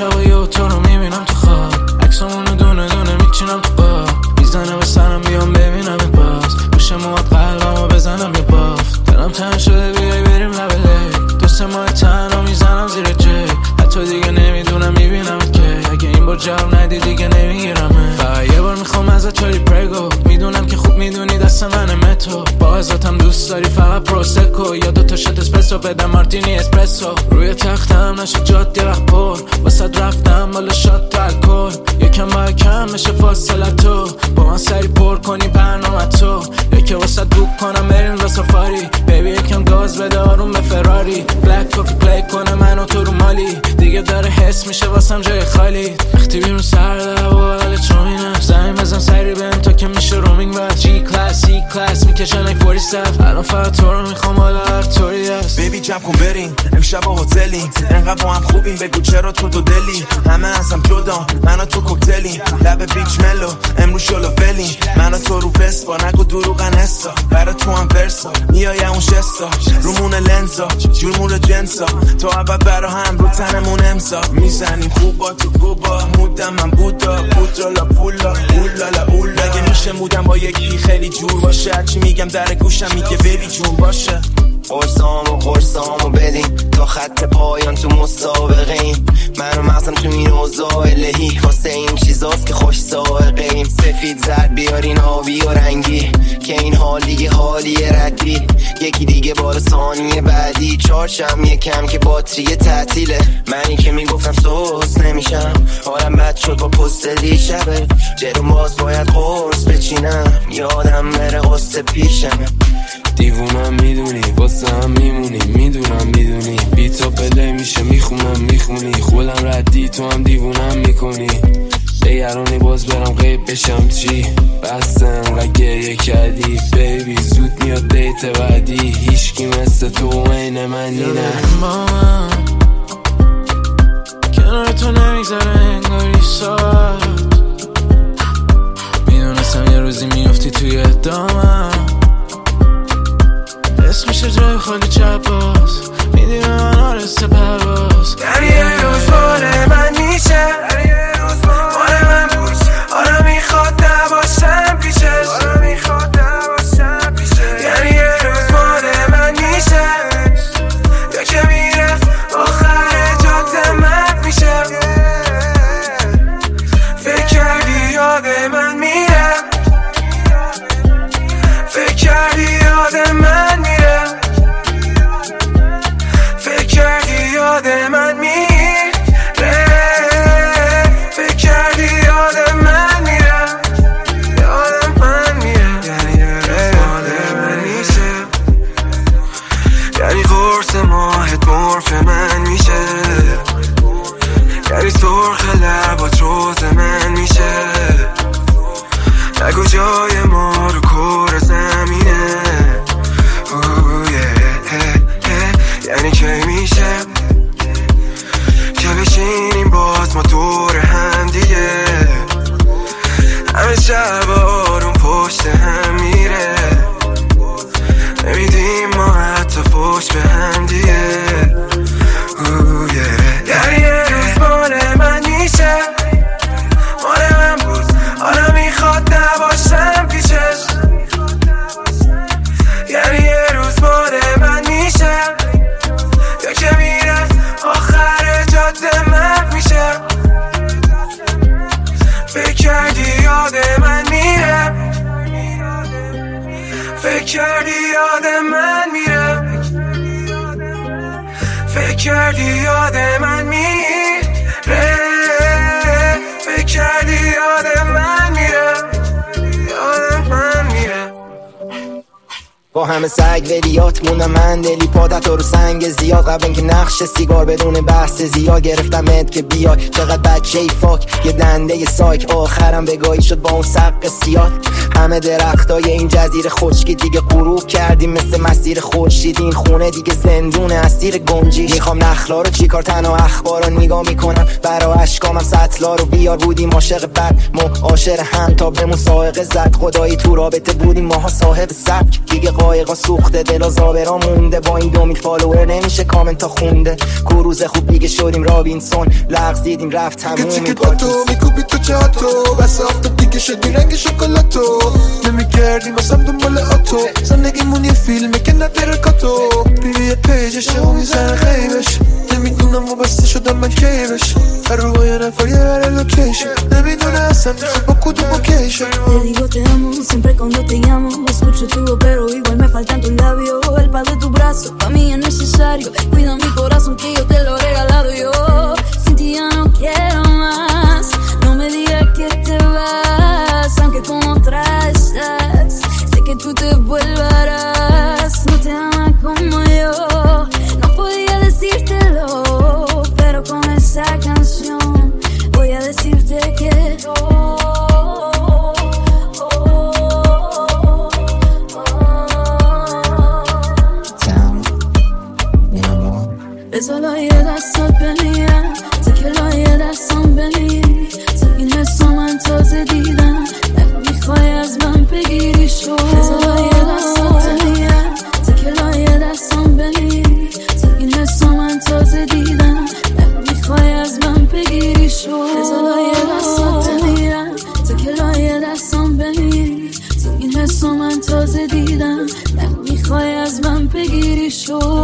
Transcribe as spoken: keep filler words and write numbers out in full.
شبا یه تو رو میبینم تو خواب، عکسامونو دونه دونه میچینم تو باب، میزنه به سرم بیام ببینم باز، گوشه موات قلبمو بزنم یه باف، دلم تن شده بیای بریم لب لیک، دو سه ماه تنها میزنم زیر جیک، حتی دیگه نمیدونم میبینمت که اگه این بار جواب ندی دیگه نمیگیرمه، فقط یه بار میخوام ازت چالی پرگو، میدونم که خوب میدونی دست منه متو، با ازاتم دوست داری فقط پروسکو یا دو تا شات اسپرسو بده مارتینی اسپرسو، روی تختم نشه جات یه وقت پر، واسه رفتم بالا شات تو الکل، یکم باید کم بشه فاصله تو، با من سری پر کنی برنامه تو، یکی واسه بوک کنم بریم به سفاری، بیبی یکم گاز بده آروم به فراری، بلک کافی پلی کنه منو تو رو مالی، دیگه داره حس میشه واسم جای خالی، وقتی بیرون سرده و حال چوینه، زمین بزن سری بهم تا که میشه رومینگ و جی کلاس سی کلاس میکشن ای فورتی هفت، الان فقط تو رو میخوام حالا هر طوری هست. بیبی جمع کن بریم امشب هتلی، انقدر با هم خوبیم بگو چرا تو دو دلی، همه ازم جدا من و تو کوکتلیم، لب بیچ ملو امروز شلو فلیم، من و تو رو بسپا نگو دروغن حسا، برا تو هم ورسا میای اون شستا، رومون لنزا جورمون جنسا، تو اول برا هم رو تنمون امسا، میزنیم خوبا تو گوبا مودم من بودا بودالا پولا اولالا اولا، اگه میشه مودم با یکی خیلی جور باشه، هرچی میگم در گوشم میگه بیبی جون باشه، قرصامو قرصامو بدین تا خط پایان تو مسابقه‌ایم، من و مغزم تو این اوضاع الهی، واسه این چیزاست که خوش سائقه‌ایم، سفید زرد بیارین آبی و رنگی که این حال دیگه حالی ردی، یکی دیگه بار ثانیه بعدی، چارچم یکم که باتری تعطیله، منی که میگفتم سوس نمیشم، حالم بد شد با پستلی شبه، جلو باز باید قرص بچینم، یادم بره قصه پیشم، دیوونم میدونی واسه هم میمونی، میدونم میدونی بیتا پلی میشه میخونم میخونی، خودم ردی تو هم دیوونم میکنی، نگرانی باز برم غیب بشم چی، بستم و گریه کردی بیبی زود میاد دیت بعدی، هیشکی مثل تو عین من نینه با من کنار تو نمیگذره انگاری ساعت، میدونستم یه روزی میافتی توی دامم، اسم میشه جای خالی چپ باز، میدونم من آرسته پرواز، در یه روز باره من میشه، باره من بود، آره میخواد نباشم پیشش، آره میخواد نباشم پیشش، یعنی یه روز باره من میشه، یا که میره آخر جاده من میشه، فکر کردی یاد من میره، فکر کردی یاد من میره، فکر کردی یاد من میره، فکر کردی یاد من میره، یاد من میره، یعنی یه روز مال من میشه، یعنی قرص ماهت مرف من میشه، یعنی سرخ لبات روز من میشه، نگو جای ما رو کور زمینه، یعنی که میشه که بشینیم باز ما دور هم دیگه، همه شب آروم پشت هم میره، نمیدیم ما حتی فوش به هم دیگه، یعنی یه روز مال من میشه، مال من بود، آره میخواد نباشم پیشش، یعنی یه روز مال من میشه، یا که میره آخر جاده من میشه، فکر کردی یاد من میره، فکر کردی یاد من میره، فکر کردی یاد من میره، فکر کردی یاد من میره، یاد من میره، با همه سگ ولیات موندم من دلی پادت رو سنگ زیاد، قبل اینکه نقش سیگار بدون بحث زیاد، گرفتم ات که بیای چقدر بچه ای فاک، یه دنده یه سایک، آخرم بگاهی شد با اون سق سیاد، همه درختای این جزیره خشکی دیگه غروب کردیم مثل مسیر خورشید، این خونه دیگه زندونه اسیر گنجی، میخوام نخلا رو چیکار تنها اخبار رو نگاه میکنم، برا اشکامم سطلا رو بیار، بودیم عاشق بد مو عاشق هم تا به مسائقه زد، خدایی تو رابطه بودیم ماها صاحب سبک، دیگه قایقا سوخته دل و زابرا مونده با این دو میل فالوور نمیشه کامنت ها خونده کروز خوب دیگه شدیم رابینسون لغز دیدیم رفت تموم این پارتیز میکوبی تو چهاتو بس آفتاب دیگه شدی رنگ شکلاتو نمیگردیم واسم دنبال آتو زندگیمون یه فیلمه که نداره کاتو بیبی پیجشه و میزن خیبش نمیدونم و بسته شدم من کیبش هر روی یه نفر یه بره لوکیشن نمیدونه اصلا میخواد با کدوم اوکیشن Te digo te amo siempre cuando te llamo escucho tu voz pero igual me faltan tus labios el paz de tu brazo pa' mí es necesario cuida mi corazón que yo te lo he regalado yo sin ti ya no quiero más no me digas que te vas aunque con otra estás sé que tú te volverás no te ama como yo no podía decírtelo pero con esa canción voy a decirte que no بذار یه دستات بنیم تکلای دستان بنیم تو این حسا من تازه دیدم نگو میخوای از من بگیری شو بذار یه دستات بنیم تکلای دستان بنیم تو این حسا من تازه دیدم نگو میخوای از من بگیری شو بذار یه دستات بنیم تکلای دستان بنیم تو این حسا من تازه دیدم نگو میخوای از من بگیری شو